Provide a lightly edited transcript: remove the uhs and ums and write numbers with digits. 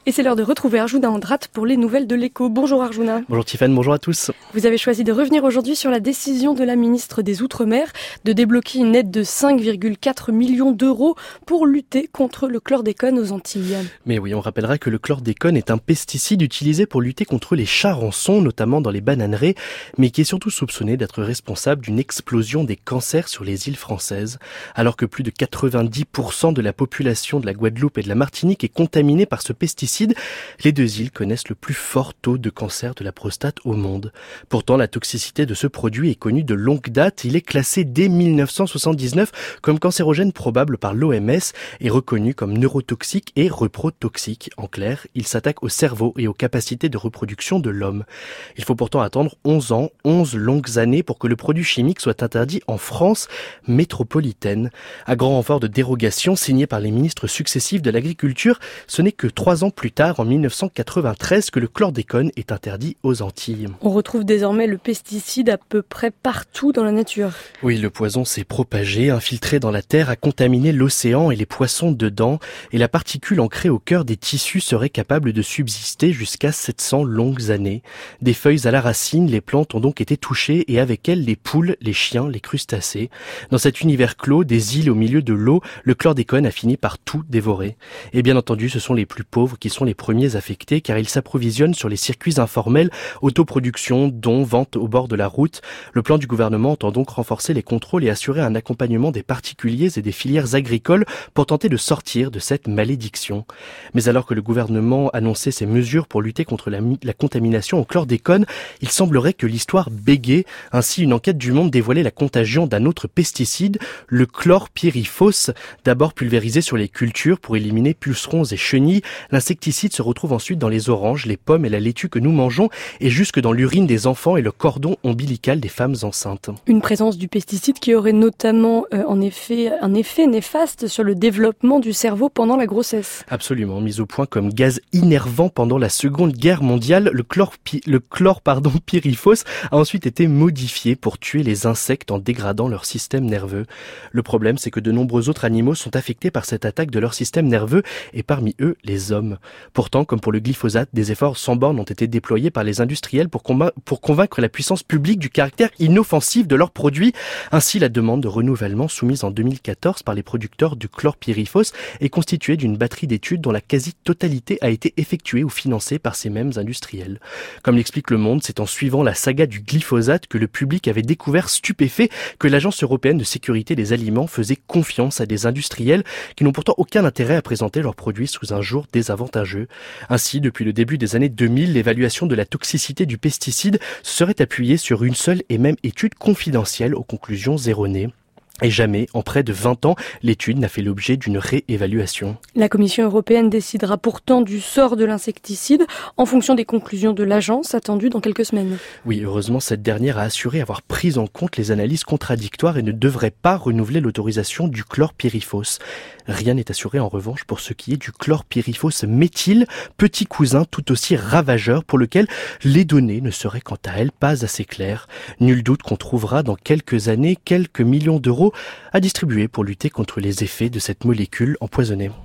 Et c'est l'heure de retrouver Arjuna Andrat pour les nouvelles de l'écho. Bonjour Arjuna. Bonjour Tiffany, bonjour à tous. Vous avez choisi de revenir aujourd'hui sur la décision de la ministre des Outre-mer de débloquer une aide de 5,4 millions d'euros pour lutter contre le chlordécone aux Antilles. Mais oui, on rappellera que le chlordécone est un pesticide utilisé pour lutter contre les charançons, notamment dans les bananeraies, mais qui est surtout soupçonné d'être responsable d'une explosion des cancers sur les îles françaises. Alors que plus de 90% de la population de la Guadeloupe et de la Martinique est contaminée par ce pesticide, les deux îles connaissent le plus fort taux de cancer de la prostate au monde. Pourtant, la toxicité de ce produit est connue de longue date. Il est classé dès 1979 comme cancérogène probable par l'OMS et reconnu comme neurotoxique et reprotoxique. En clair, il s'attaque au cerveau et aux capacités de reproduction de l'homme. Il faut pourtant attendre 11 ans, 11 longues années pour que le produit chimique soit interdit en France métropolitaine. À grand renfort de dérogations signées par les ministres successifs de l'agriculture, ce n'est que 3 ans plus tard, en 1993, que le chlordécone est interdit aux Antilles. On retrouve désormais le pesticide à peu près partout dans la nature. Oui, le poison s'est propagé, infiltré dans la terre, a contaminé l'océan et les poissons dedans, et la particule ancrée au cœur des tissus serait capable de subsister jusqu'à 700 longues années. Des feuilles à la racine, les plantes ont donc été touchées et avec elles les poules, les chiens, les crustacés. Dans cet univers clos, des îles au milieu de l'eau, le chlordécone a fini par tout dévorer. Et bien entendu, ce sont les plus pauvres qui sont les premiers affectés car ils s'approvisionnent sur les circuits informels, autoproduction, dons, vente au bord de la route. Le plan du gouvernement entend donc renforcer les contrôles et assurer un accompagnement des particuliers et des filières agricoles pour tenter de sortir de cette malédiction. Mais alors que le gouvernement annonçait ces mesures pour lutter contre la contamination au chlordécone, il semblerait que l'histoire bégait. Ainsi, une enquête du Monde dévoilait la contagion d'un autre pesticide, le chlorpyrifos, d'abord pulvérisé sur les cultures pour éliminer pucerons et chenilles. L'insecticide se retrouve ensuite dans les oranges, les pommes et la laitue que nous mangeons et jusque dans l'urine des enfants et le cordon ombilical des femmes enceintes. Une présence du pesticide qui aurait notamment un effet néfaste sur le développement du cerveau pendant la grossesse. Absolument, mis au point comme gaz innervant pendant la Seconde Guerre mondiale, le chlorpyrifos a ensuite été modifié pour tuer les insectes en dégradant leur système nerveux. Le problème, c'est que de nombreux autres animaux sont affectés par cette attaque de leur système nerveux et parmi eux, les hommes. Pourtant, comme pour le glyphosate, des efforts sans bornes ont été déployés par les industriels pour convaincre la puissance publique du caractère inoffensif de leurs produits. Ainsi, la demande de renouvellement soumise en 2014 par les producteurs du chlorpyrifos est constituée d'une batterie d'études dont la quasi-totalité a été effectuée ou financée par ces mêmes industriels. Comme l'explique Le Monde, c'est en suivant la saga du glyphosate que le public avait découvert stupéfait que l'Agence européenne de sécurité des aliments faisait confiance à des industriels qui n'ont pourtant aucun intérêt à présenter leurs produits sous un jour désavantageux. Ainsi, depuis le début des années 2000, l'évaluation de la toxicité du pesticide serait appuyée sur une seule et même étude confidentielle aux conclusions erronées. Et jamais, en près de 20 ans, l'étude n'a fait l'objet d'une réévaluation. La Commission européenne décidera pourtant du sort de l'insecticide en fonction des conclusions de l'agence attendues dans quelques semaines. Oui, heureusement, cette dernière a assuré avoir pris en compte les analyses contradictoires et ne devrait pas renouveler l'autorisation du chlorpyrifos. Rien n'est assuré en revanche pour ce qui est du chlorpyrifos méthyle, petit cousin tout aussi ravageur pour lequel les données ne seraient quant à elles pas assez claires. Nul doute qu'on trouvera dans quelques années quelques millions d'euros à distribuer pour lutter contre les effets de cette molécule empoisonnée.